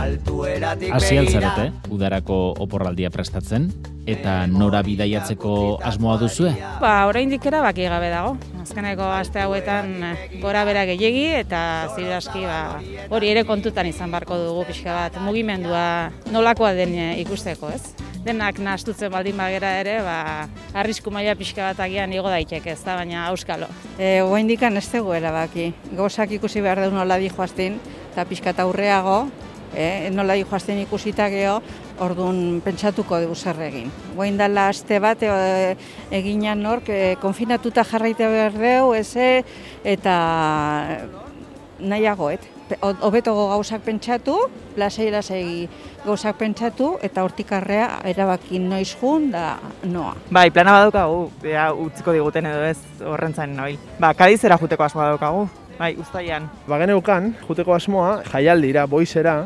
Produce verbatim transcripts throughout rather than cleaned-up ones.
Hasi altzarete, udarako oporraldia prestatzen, eta nora bidaiatzeko asmoa duzue? Ba, oraindik erabaki gabe dago. Azkeneko aste hauetan gora bera gehiegi eta ziur aski ba, hori ere kontutan izan barko dugu pixka bat mugimendua nolakoa den ikusteko, ez? Denak nahastutzen baldin bagera ere, ba, arrisku maila pixka bat agian igo daiteke, ez da, baina auskalo. E, Oaindikan ez dugu erabaki. Gauzak ikusi behar du nola di joazten, eta pixka eta aurreago, e, nola di joazten ikusita geho, orduan pentsatuko dugu zer egin. Guain dela aste bat e, eginan nork, e, konfinatuta jarraite behar dugu, eze, eta nahiagoet. Hobetogo gauzak pentsatu, lasai lasai gauzak pentsatu, eta hortikarrea erabaki noiz jun da noa. Bai, plana badaukagu, ea utziko diguten edo ez horren zain nabil. Ba, Kadizera juteko asmoa daukagu. Bai, uztailean. Ba, geneukan, juteko asmoa, jaialdira, boizera,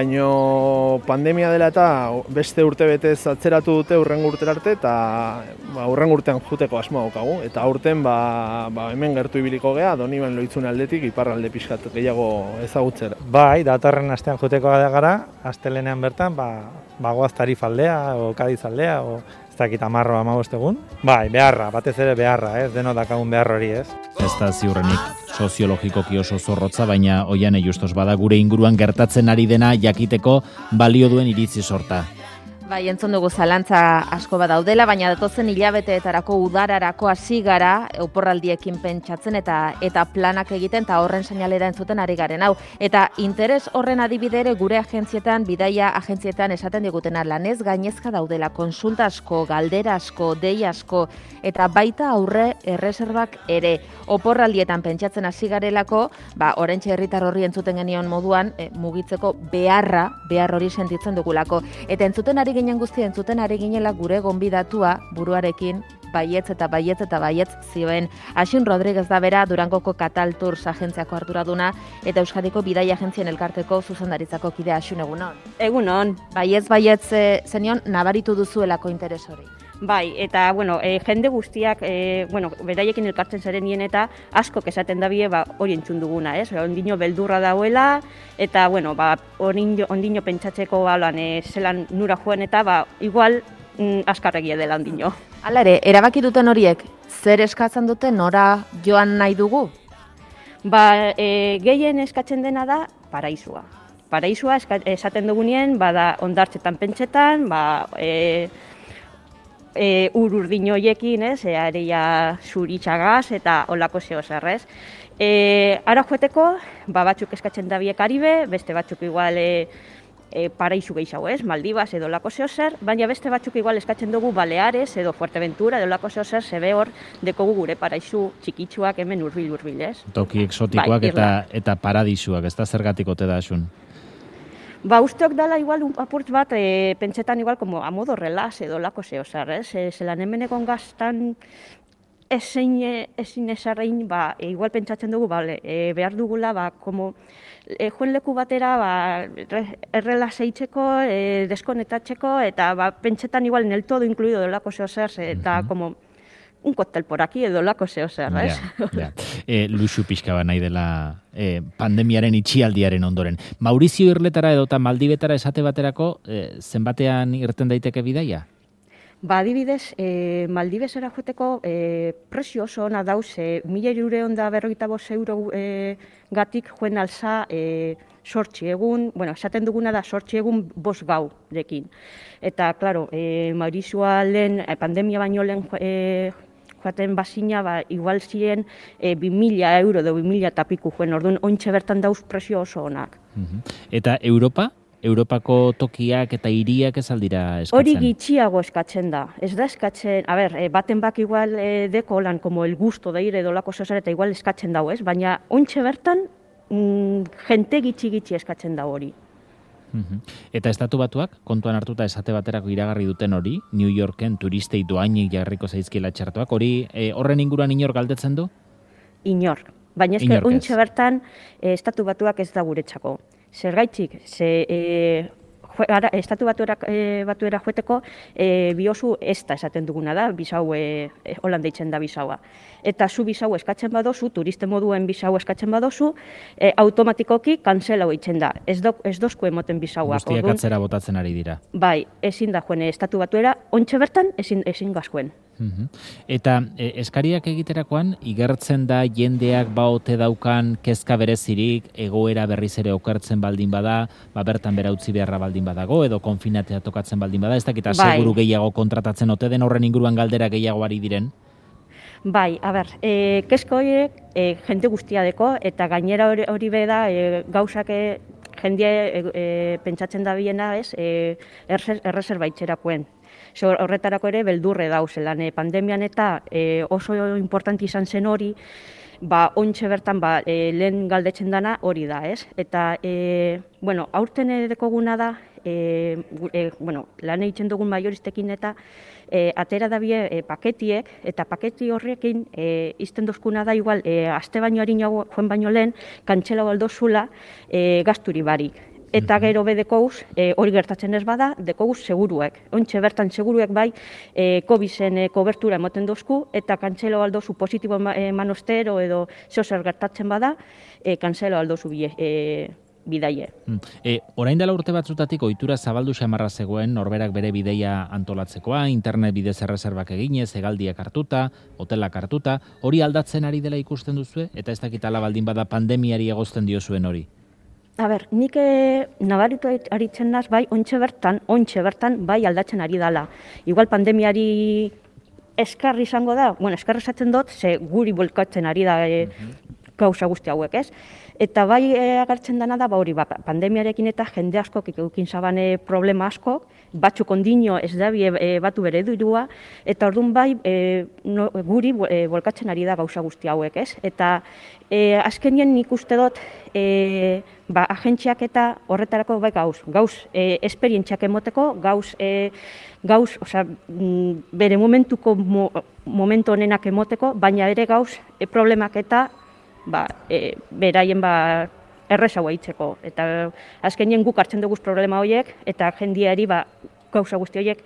baino pandemia dela eta beste urte betez atzeratu dute urrengo urtera arte, eta ba, urrengo urtean juteko asmoa daukagu. Eta aurten ba, ba, hemen gertu ibiliko gea, Doniban Lohitzun aldetik, iparralde pixkat gehiago ezagutzera. Bai, datorren astean juteko gara, astelenean bertan, ba, bagoaz Tarifaldea, o Kadizaldea, o ez dakit amarro amabost egun. Bai, beharra, batez ere beharra, ez, deno dakagun behar hori, ez. Ez da ziurrenik soziologikoki oso zorrotza, baina oian justos bada gure inguruan gertatzen ari dena jakiteko balio duen iritzi sorta. Bai, entzun dugu zalantza asko badaudela, baina datozen hilabeteetarako udararako hasi gara oporraldiekin pentsatzen eta eta planak egiten eta horren seinalera entzuten ari garen hau. Eta interes horren adibide ere gure agentzietan, bidaia agentzietan esaten digutena lanez gainezka daudela, konsulta asko, galdera asko, dei asko eta baita aurre erreserbak ere. Oporraldietan pentsatzen hasi garelako, ba oraintxe herritar horri entzuten genion moduan, e, mugitzeko beharra, behar hori sentitzen dugulako. Eta entzuten ari ginen guztia, entzuten ari ginela gure gonbidatua buruarekin baietz eta baietz eta baietz zioen. Asun Rodríguez da bera, Durangoko Katal Tours agentziako arduraduna eta Euskadiko Bidaia Agentzien elkarteko zuzendaritzako kidea. Asun, egunon. Egunon. Baietz baietz e, zenion nabaritu duzuelako interes hori. Bai, eta bueno, e, jende guztiak e, bueno, beraiekin elkartzen zarenien eta askok esaten dabie ba, hori entzun duguna, ez? Ondino beldurra dauela, eta bueno, ba, ondino, ondino pentsatzeko balan, e, zelan nura joan eta ba, igual mm, askarregia dela ondino. Hala ere, erabaki duten horiek, zer eskatzen dute nora joan nahi dugu? Ba, e, gehien eskatzen dena da paraisua. Paraisua esaten dugunien, bada ondartzetan pentsetan, ba, e, E, ur urdin hoiekin, ez, e, areia zuritxagaz eta olako zeo zerrez. E, ara joeteko, ba, batzuk eskatzen dabie Karibe, beste batzuk igual e, e, paraizu gehiago, ez, Maldivas edo olako zeo zer, baina beste batzuk igual eskatzen dugu Baleares edo Fuerteventura edo olako zeo zer, zebe hor dekogu gure paraizu txikitsuak hemen urbil urbil, ez. Toki exotikoak bai, eta, eta paradisuak, ez da zergatik ote da, Asun? Ba, usteok dala igual un apurtz bat, e, pentsetan igual como a modo relaz edo lako zeo zer, ez? E, zelan hemen egon gaztan ezin, ezin esarrein, ba, e, igual pentsatzen dugu, bale, e, behar dugula, ba, como e, joen leku batera, ba, errelaz eitzeko, e, deskonetatzeko, eta ba, pentsetan igual en el todo incluido edo lako zeo zer, eta uh-huh. como un cóctel por aquí edo lako zeo zer, ez? Ja, ja. E, luxu pixka ba nahi dela e, pandemiaren itxialdiaren ondoren. Maurizio Irletara edo eta Maldibetara esate baterako, e, zenbatean irten daiteke bidaia? Ba, adibidez, e, Maldibesera joeteko e, presio oso ona dauz, e, mila eure onda berrogeita bost euro e, gatik joen alza e, sortzi egun, bueno, esaten duguna da sortzi egun bost gau dekin. Eta, klaro, e, Maurizioa lehen, e, pandemia baino lehen e, joaten bazina, ba, igual ziren e, bi mila euro edo bi mila eta piku joen, orduan ointxe bertan dauz presio oso onak. Uh-huh. Eta Europa? Europako tokiak eta hiriak ez aldira eskatzen? Hori gitxiago eskatzen da. Ez da eskatzen, a ber, baten bak igual e, deko lan, como el gusto de ir edo lako zozare, eta igual eskatzen dago, ez? Baina ointxe bertan, mm, jente gitxi-gitxi eskatzen da hori. Uh-huh. Eta estatu batuak, kontuan hartuta esate baterako iragarri duten hori, New Yorken turistei doainik jarriko zaizkiela txartuak, hori e, horren inguruan inor galdetzen du? Inor. Baina ez ointxe bertan, e, estatu batuak ez da guretzako. Zergaitzik, ze e, ara, estatu batuera, e, batuera joeteko e, biozu ez da esaten duguna da, bisau, e, e, holan deitzen da bisaua. Eta zu bisau eskatzen badozu, turiste moduen bisau eskatzen badozu, e, automatikoki kanselau eitzen da. Ez, do, ez dozku emoten bisauak. Guztiak atzera botatzen ari dira. Bai, ezin da joen estatu batuera, ontxe bertan ezin, ezin gazkoen. Uhum. Eta e, eskariak egiterakoan, igertzen da jendeak baote daukan kezka berezirik, egoera berriz ere okertzen baldin bada, ba bertan bera utzi beharra baldin badago, edo konfinatea tokatzen baldin bada, ez dakita bai. Seguru gehiago kontratatzen ote den horren inguruan galdera gehiago ari diren? Bai, a ber, e, kezko horiek e, jende guztia deko, eta gainera hori, hori be da e, gauzak e, jendea e, e, pentsatzen da biena, ez, e, erreserba itxerakoen. So, horretarako ere beldurre dauzelan, e, pandemian eta e, oso importanti izan zen hori, ba, ontxe bertan ba, e, lehen galdetzen dana hori da, ez? Eta, e, bueno, aurten dekoguna da, e, e, bueno, lan egiten dugun maioristekin eta e, atera da bie e, paketiek, eta paketi horrekin e, izten dozkuna da igual, e, aste baino harinago joen baino lehen, kantxela baldozula e, gazturi barik. Eta gero be dekouz, e, hori gertatzen ez bada, dekouz seguruek. Ontxe bertan seguruek bai, e, COVID-en e, kobertura emoten dozku, eta kantzelo aldozu positibo eman ostero edo zeozer gertatzen bada, e, kantzelo aldozu bie, e, bidaie. E, orain dela urte batzutatik ohitura zabaldu xamarra zegoen norberak bere bideia antolatzekoa, internet bidez erreserbak eginez, hegaldiak hartuta, hotelak hartuta, hori aldatzen ari dela ikusten duzue, eta ez dakit ala baldin bada pandemiari egozten diozuen hori? A ber, nik e, nabaritu aritzen naz, bai, ontxe bertan, ontxe bertan, bai aldatzen ari dala. Igual pandemiari eskarri izango da, bueno, eskarri esatzen dut, ze guri bolkatzen ari da e, gauza guzti hauek, ez? Eta bai e, agertzen dena da, ba hori, ba, pandemiarekin eta jende askok ikukin zabane problema askok, batzuk ondino ez da e, batu bere dirua, eta orduan bai e, no, guri e, bolkatzen ari da gauza guzti hauek, ez? Eta e, azkenien nik uste dut, e, ba, agentziak eta horretarako bai gauz, gauz e, esperientziak emoteko, gauz, e, gauz, osea, bere momentuko mo, momentu honenak emoteko, baina ere gauz e, problemak eta ba, e, beraien ba, errezaua hitzeko. Eta azkenien guk hartzen dugu problema horiek, eta jendiari ba, gauza guzti horiek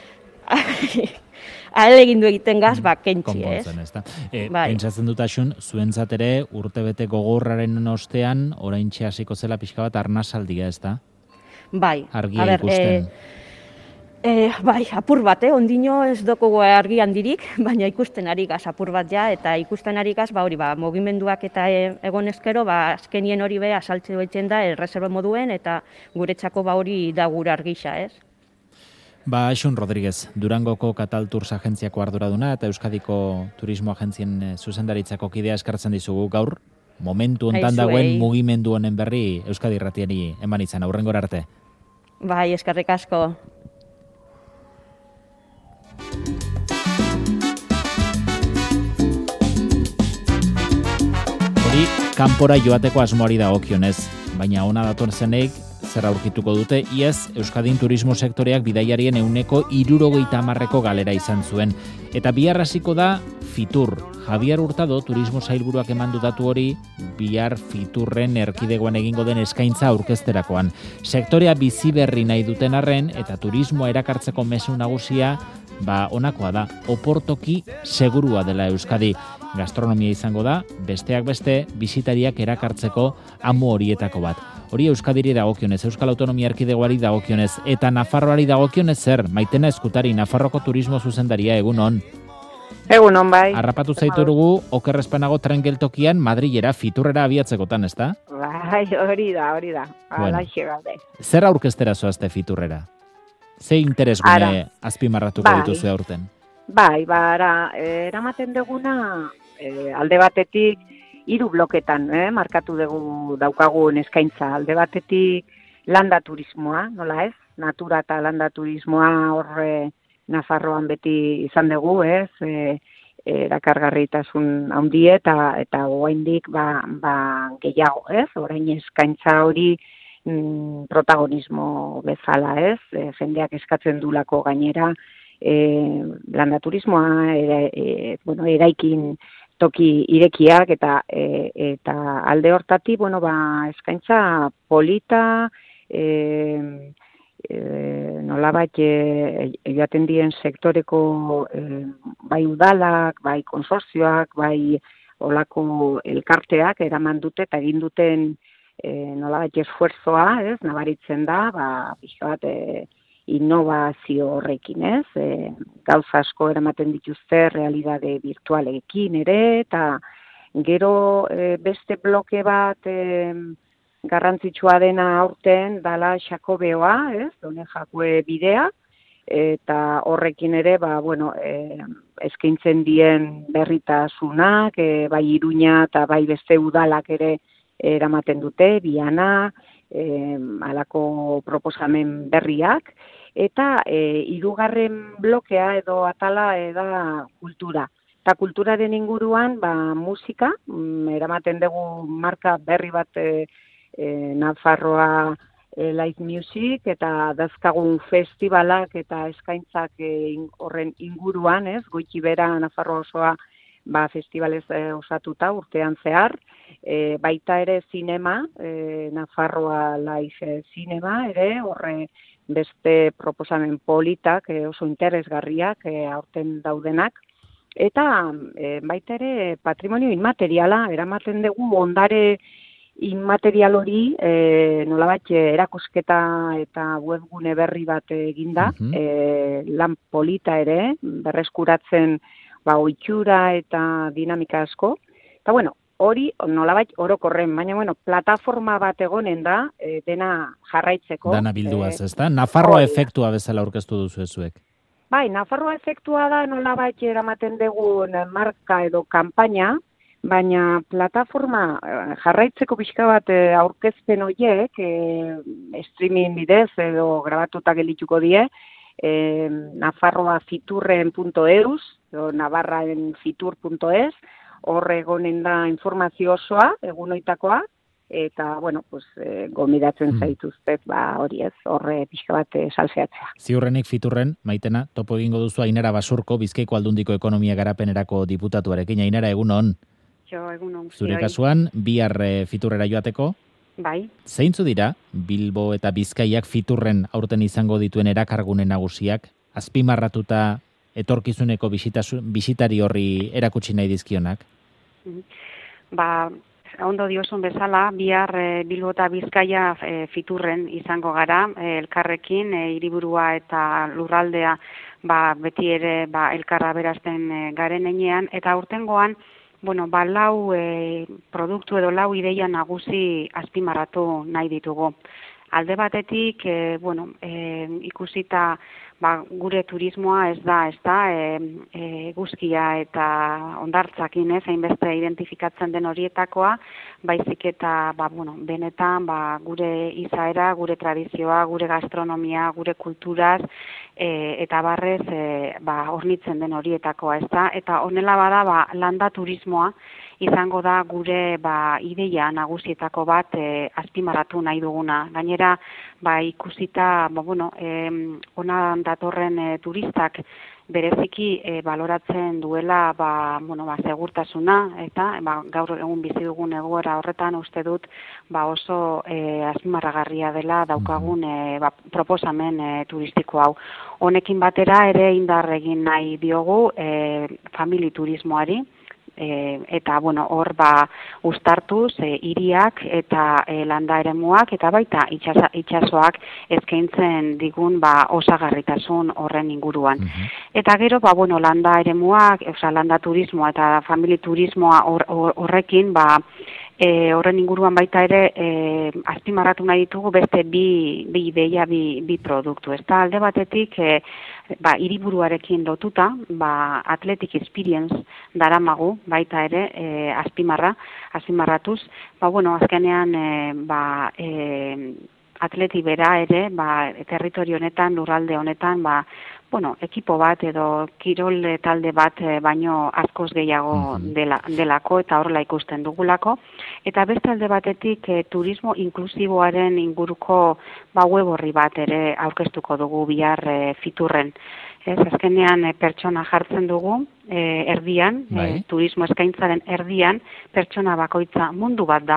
ahalegindu egiten gaz, ba, kentzi, ez? E, bai. Pentsatzen dut asun, zuentzat ere urtebete gogorraren ostean, oraintxe hasiko zela pixka bat arnasaldia, ez da? Bai. Argia ber, ikusten. E, e, bai, apur bat, eh? Ondino ez doko argi handirik, baina ikusten ari gaz, apur bat ja, eta ikusten ari gaz, ba, hori, ba, mugimenduak eta egon ezkero, ba, azkenien hori be, asaltze duetzen da, erreserba moduen, eta guretzako ba hori da gure argisa, ez? Ba, Asun Rodríguez, Durangoko Katal Tours agentziako arduraduna eta Euskadiko Turismo Agentzien zuzendaritzako kidea eskartzen dizugu gaur. Momentu hontan dagoen mugimendu honen berri Euskadi Irratiari eman izan, aurrengora arte. Bai, eskerrik asko. Hori, kanpora joateko asmoari dagokionez, baina ona dator zenek, zer aurkituko dute, iaz Euskadin turismo sektoreak bidaiarien ehuneko hirurogeita hamarreko galera izan zuen. Eta bihar hasiko da Fitur. Javier Hurtado, turismo sailburuak emandu datu hori, bihar Fiturren erkidegoan egingo den eskaintza aurkezterakoan. Sektorea bizi berri nahi duten arren, eta turismoa erakartzeko mezu nagusia, ba honakoa da, oportoki segurua dela Euskadi. Gastronomia izango da, besteak beste, bisitariak erakartzeko amu horietako bat. Hori Euskadiri dagokionez, Euskal Autonomia Erkidegoari dagokionez, eta Nafarroari dagokionez zer, Maitena Eskutari, Nafarroko turismo zuzendaria, egun on. Egun on, bai. Harrapatu zaiturugu, okerrezpanago tren geltokian, Madrilera, Fiturrera abiatzekotan, ezta? Bai, hori da, hori da. Bueno. Bueno. Zer aurkeztera zoazte Fiturrera? Ze interes gune azpimarratuko bai. dituzu aurten? Bai, bara, eramaten duguna e, alde batetik hiru bloketan, eh, markatu dugu daukagun eskaintza. Alde batetik landa turismoa, nola ez? Natura eta landa turismoa horre Nafarroan beti izan dugu, ez? E, erakargarritasun handie eta eta oraindik ba, ba gehiago, ez? Orain eskaintza hori mm, protagonismo bezala, ez? E, jendeak eskatzen dulako gainera e, landa turismoa, era, e, bueno, eraikin toki irekiak eta e, eta alde hortatik, bueno, ba eskaintza polita, e, e, nolabait e, joaten dien sektoreko e, bai udalak, bai konsortzioak, bai olako elkarteak eraman dute eta egin duten e, nolabait esfuerzoa, ez, nabaritzen da, ba, pixka bat, e, innovazio horrekin, ez, e, gauza asko eramaten dituzte realidade virtualekin ere, eta gero e, beste bloke bat e, garrantzitsua dena aurten dala Xakobeoa, ez, Done Jakue bidea, eta horrekin ere, ba, bueno, e, eskaintzen dien berritasunak, e, bai Iruña eta bai beste udalak ere eramaten dute, Biana, e, alako proposamen berriak, eta e, hirugarren blokea edo atala da kultura. Eta kulturaren inguruan, ba, musika, mm, eramaten dugu marka berri bat e, e, Nafarroa e, Live Music, eta dazkagun festivalak eta eskaintzak e, in, horren inguruan, ez, goiti bera Nafarroa osoa ba, festivalez e, osatuta urtean zehar, e, baita ere zinema, e, Nafarroa Live Zinema ere, horre beste proposamen politak, e, oso interesgarriak, e, aurten daudenak, eta e, baita ere patrimonio inmateriala, eramaten dugu ondare inmaterial hori, e, nolabait erakusketa eta webgune berri bat eginda, uh-huh. e, lan polita ere, berreskuratzen ba, ohitura eta dinamika asko, eta bueno, hori nolabait orokorren, baina bueno, plataforma bat egonen da, e, dena jarraitzeko. Dana bilduaz, ez da? Nafarroa efektua bezala aurkeztu duzu ezuek. Bai, Nafarroa efektua da nolabait eramaten dugun marka edo kanpaina, baina plataforma jarraitzeko pixka bat aurkezpen horiek, e, streaming bidez edo grabatuta gelituko die, e, nafarroa fiturren punto eus, edo navarraen fitur punto es, horre egonen da informazio osoa, egunoitakoa, eta, bueno, pues, e, gomidatzen mm. zaituztet, ba, hori ez, horre pixka bat e, salseatzea. Ziurrenik Fiturren, Maitena, topo egingo duzu Ainara Basurko, Bizkaiko Aldundiko Ekonomia Garapenerako diputatuarekin. Ainara, egun on? Jo, egun on. Zure kasuan, bihar e, Fiturrera joateko? Bai. Zeintzu dira, Bilbo eta Bizkaiak Fiturren aurten izango dituen erakargune nagusiak, azpimarratuta etorkizuneko bisitari horri erakutsi nahi dizkionak? Ba, ondo diozun bezala, bihar e, Bilbo eta Bizkaia e, Fiturren izango gara, e, elkarrekin, e, hiriburua eta lurraldea ba, beti ere ba, elkarra berazten e, garen enean, eta urtengoan, bueno, ba, lau e, produktu edo lau ideia nagusi azpimarratu nahi ditugu. Alde batetik, e, bueno, e, ikusita ba, gure turismoa ez da, ez da, e, e, guzkia eta ondartzakin, ez, hainbeste identifikatzen den horietakoa, baizik eta, ba, bueno, benetan, ba, gure izaera, gure tradizioa, gure gastronomia, gure kulturaz, e, eta barrez, e, ba, hornitzen den horietakoa, ez da, eta honela bada, ba, landa turismoa, izango da gure ba, ideia nagusietako bat e, azpimarratu nahi duguna. Gainera, ba, ikusita, ba, bueno, e, ona datorren e, turistak bereziki e, baloratzen duela ba, bueno, ba, segurtasuna, eta ba, gaur egun bizi dugun egoera horretan uste dut ba, oso e, azpimarragarria dela daukagun e, ba, proposamen e, turistiko hau. Honekin batera ere indar egin nahi diogu e, famili turismoari, E, eta bueno, hor ba uztartuz e, hiriak eta e, landa eremuak eta baita itxasa, itxasoak eskaintzen digun ba osagarritasun horren inguruan. Uh-huh. Eta gero ba bueno, landa eremuak, osea landa turismoa eta famili turismoa hor, hor, horrekin ba E, horren inguruan baita ere e, azpimarratu nahi ditugu beste bi, bi ideia, bi, bi produktu. Ez da alde batetik e, ba, hiriburuarekin lotuta, ba, Athletic Experience daramagu baita ere e, azpimarra, azpimarratuz. Ba, bueno, azkenean e, ba, e, atleti bera ere, ba, territorio honetan, lurralde honetan, ba, bueno, ekipo bat edo kirol talde bat e, baino askoz gehiago dela, delako eta horrela ikusten dugulako. Eta beste alde batetik e, turismo inklusiboaren inguruko ba, web horri bat ere aurkeztuko dugu bihar e, Fiturren. Ez, azkenean e, pertsona jartzen dugu e, erdian, e, turismo eskaintzaren erdian, pertsona bakoitza mundu bat da,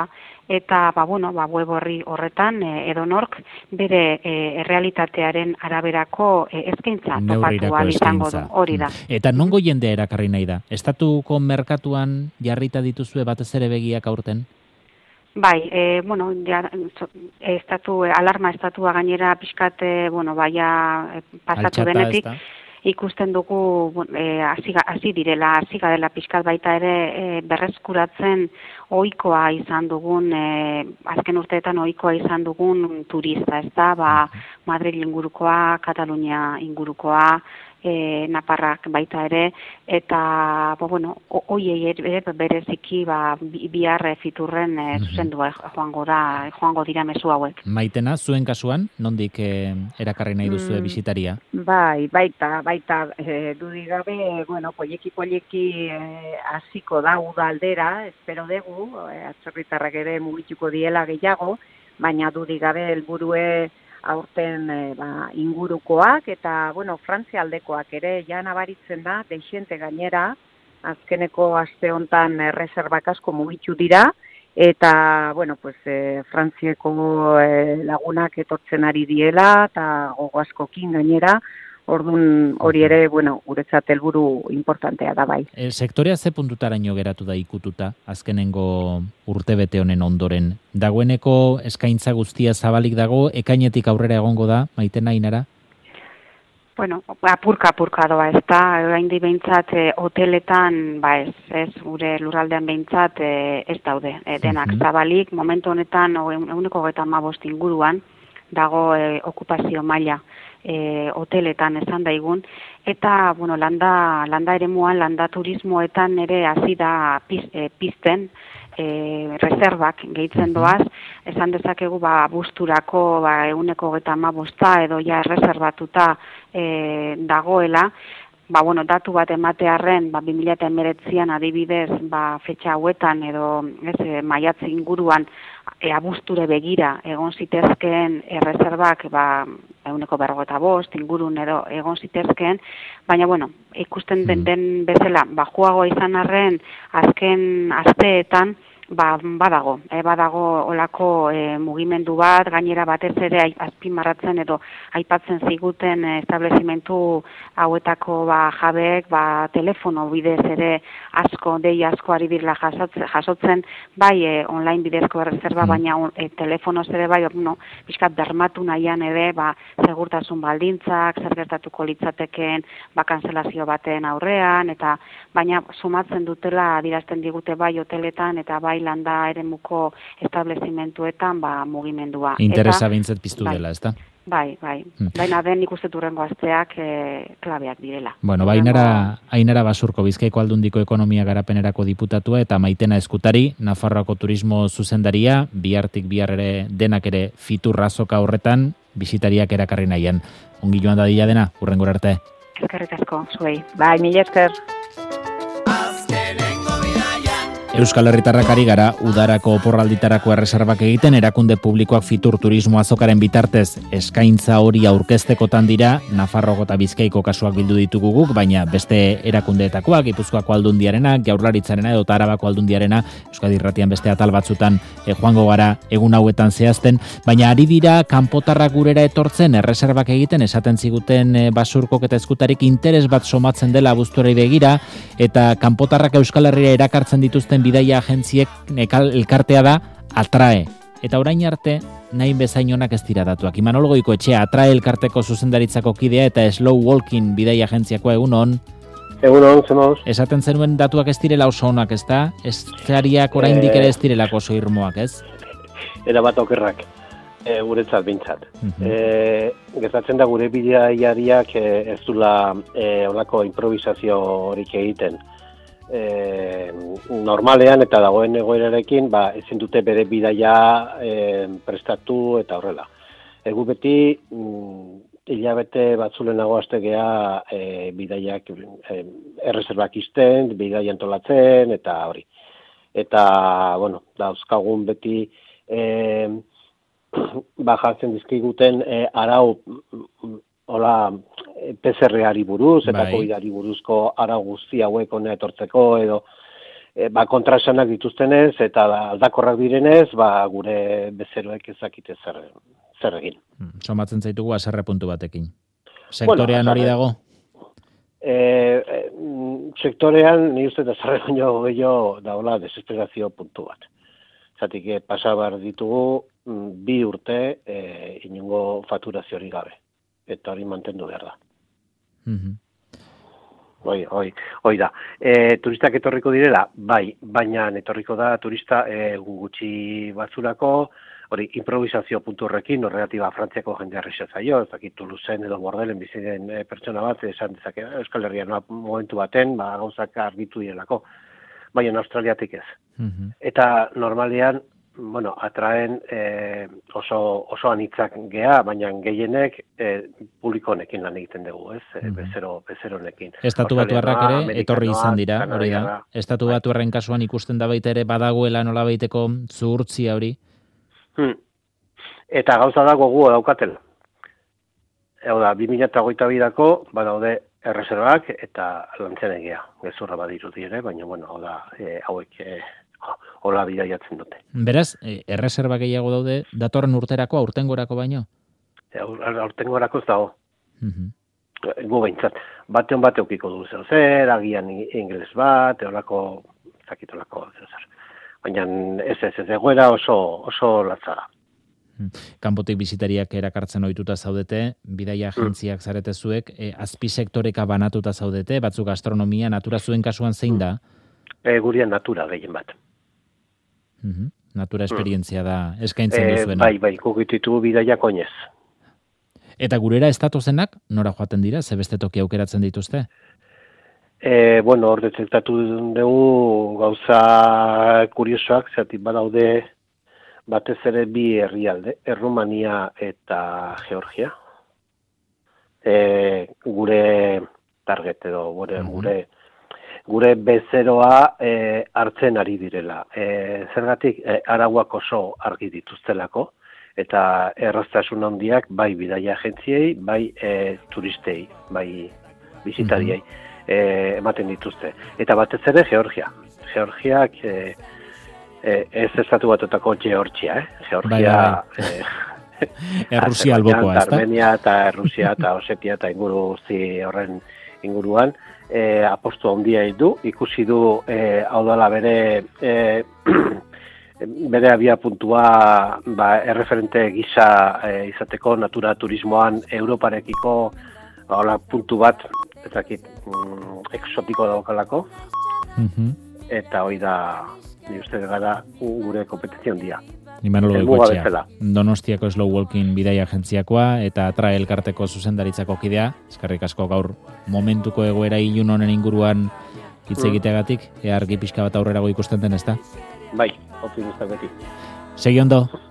eta ba, bueno, ba, web horri horretan e, edonork bere e, errealitatearen araberako e, eskaintza topatu ahal izango du, hori da. Eta nongo jendea erakarri nahi da? Estatuko merkatuan jarrita dituzue batez ere begiak aurten? Bai, e, bueno, ja, estatu, alarma estatua gainera pixkat, e, bueno, baia pasatu Altxata, denetik, ezta? ikusten dugu e, hasi hasi direla, hasi dela pixkat baita ere e, berreskuratzen ohikoa izan dugun, e, azken urteetan ohikoa izan dugun turista, ez da, ba, Madrid ingurukoa, Katalunia ingurukoa, E, Naparrak baita ere, eta bo, bueno, hoiei ere bereziki ba, bihar fiturren e, zuzendua joango da, joango dira mezu hauek. Maitena, zuen kasuan, nondik e, erakarri nahi duzue Mm, bisitaria? Bai, baita, baita, e, dudik gabe, bueno, poliki-poliki e, hasiko da uda aldera, espero dugu, e, atzerritarrak ere mugituko diela gehiago, baina dudik gabe helburue aurten e, ba, ingurukoak eta, bueno, Frantzia aldekoak ere ja nabaritzen da, deixente gainera, azkeneko aste hontan erreserbak asko mugitu dira, eta, bueno, pues, e, Frantzieko e, lagunak etortzen ari diela, eta gogo askokin gainera, orduan hori ere, bueno, guretzat helburu importantea da bai. E, sektorea ze puntutaraino geratu da ikututa, azkenengo urtebete honen ondoren? Dagoeneko eskaintza guztia zabalik dago, ekainetik aurrera egongo da, Maitena, Ainara? Bueno, apurka apurka doa, ez da, oraindi behintzat e, hoteletan, ba ez, ez, gure lurraldean behintzat e, ez daude, e, denak zabalik, momentu honetan ehuneko hogeita hamabost inguruan, dago e, okupazio maila e, hoteletan esan daigun, eta, bueno, landa, landa eremuan, landa turismoetan ere hasi da piz, e, pizten, e, reservak gehitzen doaz, esan dezakegu ba, busturako ba, ehuneko hogeita hamabosta edo ja erreserbatuta e, dagoela, ba, bueno, datu bat ematearren, ba, bi mila hemeretzian adibidez, ba, fetxa hauetan edo ez, e, maiatze inguruan e, abuzture begira egon zitezkeen erreserbak ba, ehuneko berrogeita bost ingurun edo egon zitezkeen, baina bueno, ikusten den, den bezala, ba, juago izan arren azken asteetan, ba, badago, e, badago olako e, mugimendu bat, gainera batez ere azpimarratzen edo aipatzen ziguten e, establezimentu hauetako ba, jabeek, ba, telefono bidez ere asko, dei asko ari direla jasotzen, jasotzen bai e, online bidezko erreserba, mm. baina e, telefonoz ere bai, no, pixkat bermatu nahian ere, ba, segurtasun baldintzak, zer gertatuko litzateken, ba, kanzelazio baten aurrean, eta baina sumatzen dutela adierazten digute bai hoteletan eta bai landa eremuko establezimentuetan ba, mugimendua. Interesa bintzat piztu bai, dela, ezta? Bai, bai. Hmm. Baina den ikusten urrengo asteak e, klabeak direla. Bueno, Ainara, Ainara Basurko, Bizkaiko Aldundiko Ekonomia Garapenerako diputatua eta Maitena Eskutari, Nafarroako turismo zuzendaria, bihartik bihar ere denak ere fiturrazoka horretan, bisitariak erakarri nahian. Ongi joan dadila dena, urrengor arte. Eskerrik asko, zuei. Bai, mila esker. Euskal Herritarrak ari gara, udarako oporralditarako erreserbak egiten, erakunde publikoak fitur turismo azokaren bitartez eskaintza hori aurkeztekotan dira, Nafarroko eta Bizkaiko kasuak bildu ditugu guk, baina beste erakundeetakoak, Gipuzkoako Aldundiarena, Jaurlaritzarena edo Arabako Aldundiarena, Euskadi Irratian beste atal batzutan e, joango gara egun hauetan zehazten, baina ari dira kanpotarrak gurera etortzen erreserbak egiten, esaten ziguten e, Basurkok eta Eskutarik interes bat somatzen dela abuztuari begira, eta kanpotarrak Euskal Herria erakartzen dituzten bidaia agentziek elkartea da Atrae. Eta orain arte, nahi bezain onak ez dira datuak. Imanol Goikoetxea, Atrae elkarteko zuzendaritzako kidea eta Slow Walking bidaia agentziako egunon. Egunon, zemoz. Esaten zenuen datuak ez direla oso onak, ez da? Ez zariak oraindik ere ez direlako oso irmoak, ez? Era bat okerrak, e, guretzat bintzat. Uh-huh. E, gertatzen da gure bidaiariak e, ez dula e, olako improvisazio horik egiten. E, normalean eta dagoen egoerarekin ba, ezin dute bere bidaia e, prestatu eta horrela. Egu beti mm, hilabete batzulenago hastegea e, bidaiak e, erreserbak izten, bidaia antolatzen eta hori. Eta, bueno, dauzkagun beti e, bajatzen dizkiguten e, arau hola, P C R-ari buruz, eta bai. Covidari buruzko arau guzti hauek hona etortzeko, edo e, ba, kontraesanak dituztenez eta aldakorrak direnez, ba, gure bezeroek ezakite zer, zer egin. Somatzen zaitugu haserre puntu batekin. Sektorean bueno, hori dago? E, e, sektorean, ni uste da zarre baino gehiago daola desesperazio puntu bat. Zatik, e, pasabar ditugu bi urte e, inungo faturazio hori gabe. Eta hori mantendu behar da. Mm-hmm. Hoi, hoi, hoi da. E, turistak etorriko direla? Bai, baina etorriko da turista e, gutxi batzurako, hori improvisazio puntu horrekin, horregatiba Frantziako jendea risa zaio, ez dakit Toulouseen edo Bordelen bizi den e, pertsona bat, esan dezake Euskal Herrian momentu baten, ba, gauzak argitu direlako, baina Australiatik ez. Mm-hmm. Eta normalean, bueno, atraen e, oso, oso anitzak gea, baina gehienek e, publiko honekin lan egiten dugu, ez? Mm-hmm. Bezero, bezero honekin. Estatu Batuarrak ere, etorri izan dira, hori da. Estatu Batuarren kasuan ikusten da baita ere badagoela nola baiteko zuhurtzia hori. Hmm. Eta gauza dago gu daukatela. Hau da, bi mila hogeita bidako, badaude erreserbak eta lantzen egia. Gezurra badirudi ere, baina, bueno, hau da, e, hauek e, hola bidaiatzen dute. Beraz, e, erreserba gehiago daude, datorren urterako, aurtengorako baino? E, aurtengorako ez dago. Mm-hmm. Gu behintzat, batean bate eukiko du zer zer, agian ingeles bat, eolako, zakitolako zer zer. Baina ez ez, ez egoera oso, oso latza. Kanpotik bisitariak erakartzen ohituta zaudete, bidaia agentziak zarete zuek, e, azpisektoreka banatuta zaudete, batzuk gastronomia, natura zuen kasuan zein da? E, gurian natura gehien bat. Mm-hmm. Natura esperientzia da eskaintzen e, duzuena. Bai, bai, kukititu bidaia koinez. Eta gurera estatozenak, nora joaten dira, ze beste toki aukeratzen dituzte? E, bueno, hor detektatu dugu gauza kuriosoak, zertik badaude batez ere bi herrialde, Errumania eta Georgia. E, gure target edo, gure, mm-hmm. gure, gure bezeroa e, hartzen ari direla. E, zergatik, e, arauak oso argi dituztelako, eta erraztasun handiak bai bidaia agentziei, bai e, turistei, bai bizitariei. Mm-hmm. E, ematen dituzte. Eta batez ere Georgia. Georgiak e, e, ez estatu batutako Georgia, eh? Georgia... Bai, bai. Errusia albokoa, ez da? Armenia eta Errusia eta Osetia eta inguru guzti horren inguruan e, apostu handia du, ikusi du e, hau dela bere e, bere abia puntua ba, erreferente gisa e, izateko natura turismoan Europarekiko hola puntu bat ezakit, mm, exotiko daukalako, mm-hmm. eta hoi da, ni uste gara, gure kompetizio handia. Imanol Goikoetxea, Donostiako Slow Walking bidaia agentziakoa eta Trae elkarteko zuzendaritzako kidea, eskerrik asko gaur momentuko egoera ilun honen inguruan hitz egiteagatik, ea argi pixka bat aurrerago ikusten den, ezta? Bai, optimistak beti. Segi ondo.